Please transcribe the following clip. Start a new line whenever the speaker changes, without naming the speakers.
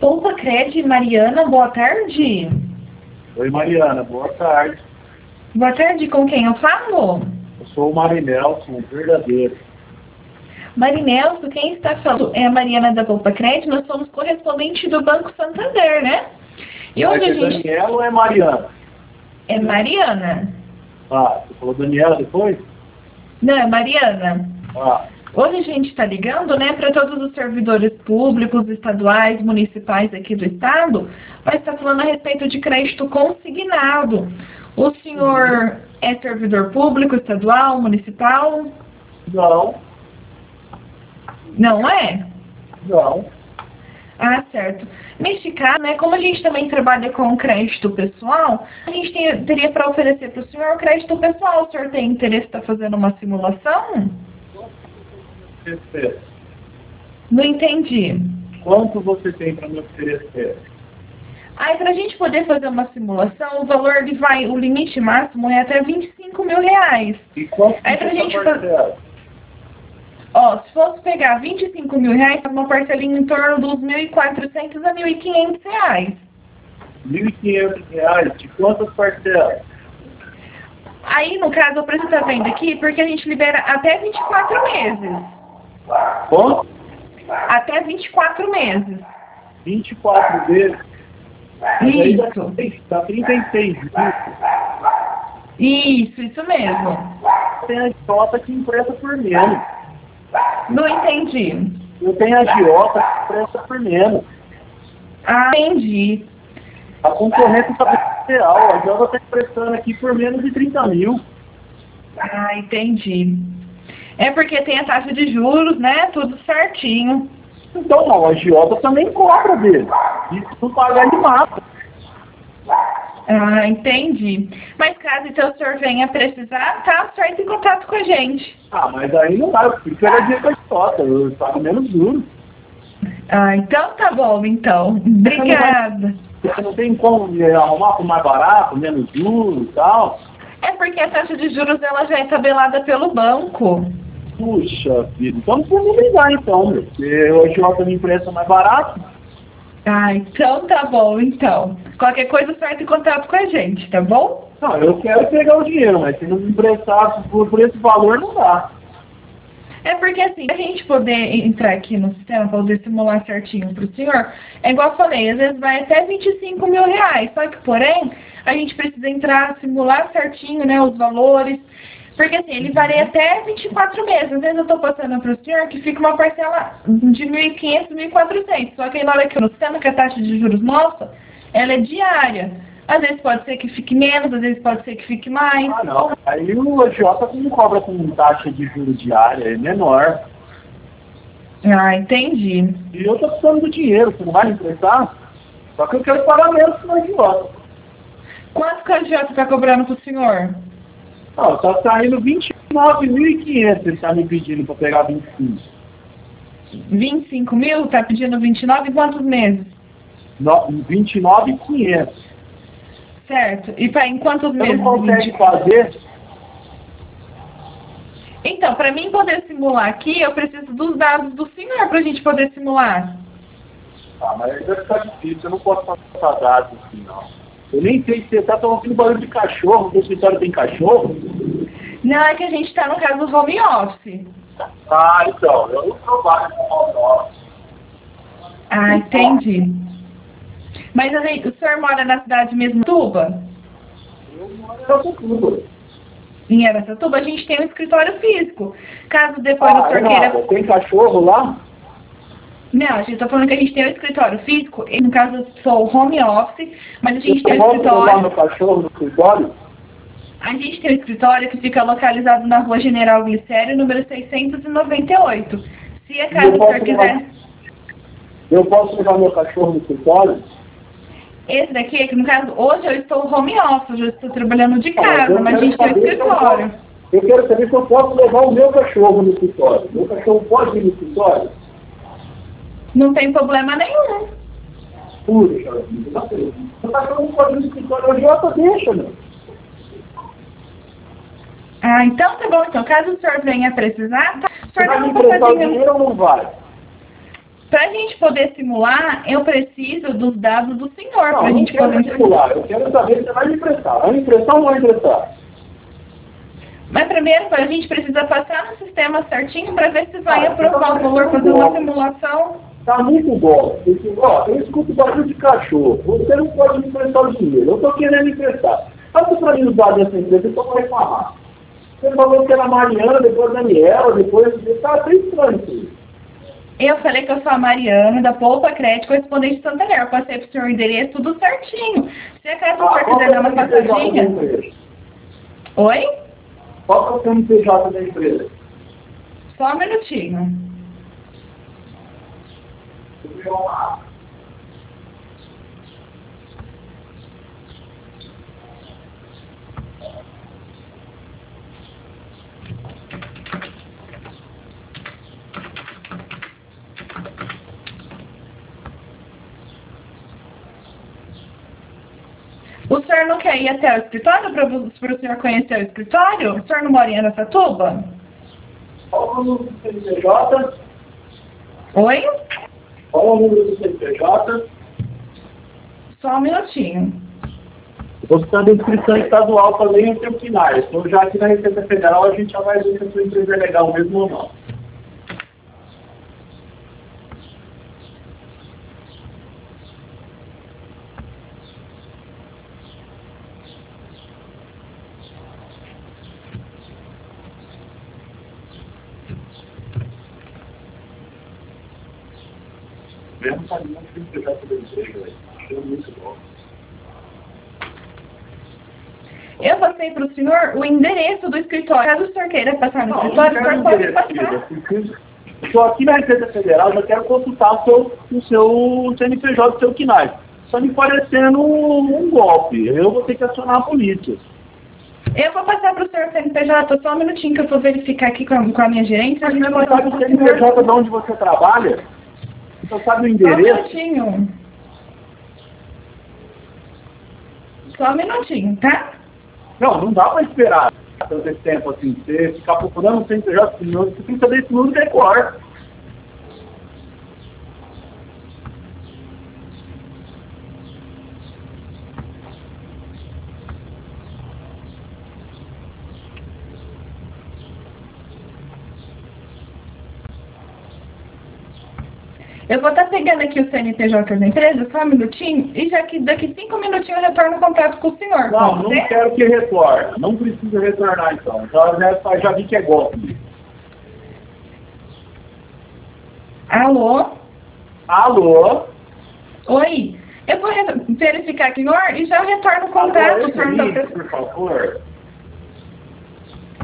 Poupa Cred, Mariana, boa tarde.
Oi, Mariana, boa tarde.
Boa tarde, com quem eu falo?
Eu sou o Marinelson, verdadeiro.
Marinelson, quem está falando é a Mariana da Poupa Cred, nós somos correspondente do Banco Santander, né? E
Mas
hoje
é
a gente...
Daniela ou é Mariana?
É Mariana.
Ah, você falou Daniela depois?
Não, é Mariana.
Ah,
Hoje a gente está ligando, né, para todos os servidores públicos, estaduais, municipais aqui do estado, vai estar falando a respeito de crédito consignado. O senhor é servidor público, estadual, municipal?
não,
Não é?
não.
Ah, certo. Neste caso, né, como a gente também trabalha com crédito pessoal, a gente teria para oferecer para o senhor crédito pessoal. O senhor tem interesse em estar fazendo uma simulação?
Oferecer.
Não entendi.
Quanto você tem para me oferecer?
Aí, para a gente poder fazer uma simulação, o valor o limite máximo é até R$ 25.000.
E quanto
Aí, pra
você
gente
parcela?
Ó, se fosse pegar R$ 25.000, é uma parcelinha em torno dos R$ 1.400 a R$ 1.500.
R$ 1.500, de quantas parcelas?
Aí, no caso, eu preciso estar vendo aqui, porque a gente libera até 24 meses.
Quanto?
Até 24 meses.
24 vezes.
Isso.
Dá 36 mil.
Isso mesmo.
Tem a agiota que empresta por menos.
Não entendi.
Eu tenho a agiota que empresta por menos.
Ah, entendi.
A concorrência está real. A agiota está emprestando aqui por menos de 30 mil.
Ah, entendi. É porque tem a taxa de juros, né? Tudo certinho.
Então não, a agiota também cobra dele. Isso não paga ele mata.
Ah, entendi. Mas caso então o senhor venha precisar, tá? Só entre em contato com a gente.
Ah, mas aí não dá, eu fico era dia com a agiota, eu pago menos juros.
Ah, então tá bom, então. Obrigada.
Você não tem como arrumar por mais barato, menos juros e tal.
É porque a taxa de juros ela já é tabelada pelo banco.
Puxa vida, então não precisa me ligar então, meu. Porque a agiota me empresta mais barato.
Ah, então tá bom, então. Qualquer coisa só entre em contato com a gente, tá bom?
Não, eu quero pegar o dinheiro, mas se não me emprestar por esse valor, não dá.
É porque assim, pra gente poder entrar aqui no sistema, poder simular certinho pro senhor, é igual eu falei, às vezes vai até R$ 25.000, só que porém, a gente precisa entrar, simular certinho, né, os valores, porque assim, ele varia até 24 meses, às vezes eu tô passando pro senhor que fica uma parcela de 1.500, 1.400, só que aí na hora que eu no sistema, que a taxa de juros nossa, ela é diária. Às vezes pode ser que fique menos, às vezes pode ser que fique mais.
Ah, não. Aí o agiota não cobra com taxa de juros diária, é menor.
Ah, entendi.
E eu tô precisando do dinheiro, você não vai me emprestar? Só que eu quero pagar menos que o agiota.
Quanto que o agiota está cobrando pro senhor?
Não, tá saindo 29.500, ele tá me pedindo para pegar 25.
25 mil? Tá pedindo 29 em quantos meses?
29.500.
Certo. E em quantos
Você
meses?
não consegue fazer?
Então, para mim poder simular aqui, eu preciso dos dados do senhor para a gente poder simular.
Ah, mas aí vai ficar difícil, eu não posso passar dados assim, não. Eu nem sei se você tá ouvindo barulho de cachorro, no escritório tem cachorro.
Não, é que a gente está no caso do home office.
Ah, então, eu não trabalho com home office.
Ah, entendi. Mas o senhor mora na cidade mesmo, Tuba?
Eu moro em Aracatuba.
Em Aracatuba, a gente tem um escritório físico. Caso depois o senhor queira...
Tem cachorro lá?
Não, a gente está falando que a gente tem um escritório físico, e no caso eu sou home office, mas a gente tem um
Posso levar
escritório...
meu cachorro no escritório?
A gente tem um escritório que fica localizado na Rua General Glicério, número 698. Se acaso o senhor quiser...
Eu posso levar meu cachorro no escritório?
Esse daqui, é que no caso, hoje eu estou home office, eu estou trabalhando de casa, mas a gente tem um escritório.
Eu quero saber se eu posso levar o meu cachorro no escritório. Meu cachorro pode ir no escritório?
Não tem problema nenhum.
Puxa, o cachorro não pode ir no escritório, o Jota deixa, meu.
Ah, então tá bom. Então, caso o senhor venha precisar, tá? O
Você
senhor
vai
dá
me
uma
emprestar o
passadinha.
dinheiro ou não vai?
Para a gente poder simular, eu preciso dos dados do senhor. Para a
Não,
gente
não quero
poder
simular. Eu quero saber se você vai me emprestar. Vai me emprestar ou não vai emprestar?
Mas primeiro a gente precisa passar no sistema certinho para ver se vai
Ah,
aprovar o valor, fazer uma simulação.
Tá muito bom. Eu escuto barulho de cachorro. Você não pode me emprestar o dinheiro. Eu estou querendo emprestar. Passa para mim os dados dessa empresa, eu vou reclamar. Você falou que era Mariana, depois Daniela, depois... Tá até estranho isso.
Eu falei que eu sou a Mariana, da Poupa Crédito, correspondente de Santander. Eu passei pro senhor o endereço, tudo certinho. Se acaso o senhor quiser dar uma passadinha... Oi?
Qual que é o CNPJ da empresa?
Só um minutinho. O senhor não quer ir até o escritório para o senhor conhecer o escritório? O senhor não mora em Araçatuba?
Qual é o número do CNPJ?
Oi?
Qual é o número do CNPJ?
Só um minutinho.
Estou precisando de inscrição estadual também no tempo final. Então, já aqui na Receita Federal, a gente já vai ver se a sua empresa é legal mesmo ou não. Mesmo sabendo que o projeto da empresa, velho. Achei muito bom.
Eu passei para o senhor o endereço do escritório. Caso o senhor queira passar no escritório, o senhor pode passar.
Estou aqui na Receita Federal, já quero consultar o seu CNPJ do seu KNAI. Só me parecendo um golpe. Eu vou ter que acionar a polícia.
Eu vou passar para o senhor CNPJ, só um minutinho que eu vou verificar aqui com a minha gerente.
Mas você não sabe o CNPJ de onde você trabalha? Você sabe o endereço?
Só um minutinho. Só um minutinho, tá?
Não dá para esperar tanto esse tempo assim. Você ficar procurando o CNPJ, você tem que saber esse número de cor.
Eu vou estar pegando aqui o CNPJ da empresa, só um minutinho, e já que daqui 5 minutinhos eu retorno o contato com o senhor.
Não quero que retorne. Não precisa retornar então. Então já vi que é golpe.
Alô?
Alô?
Oi? Eu vou verificar aqui, senhor, e já retorno o contato.
Agora, por favor.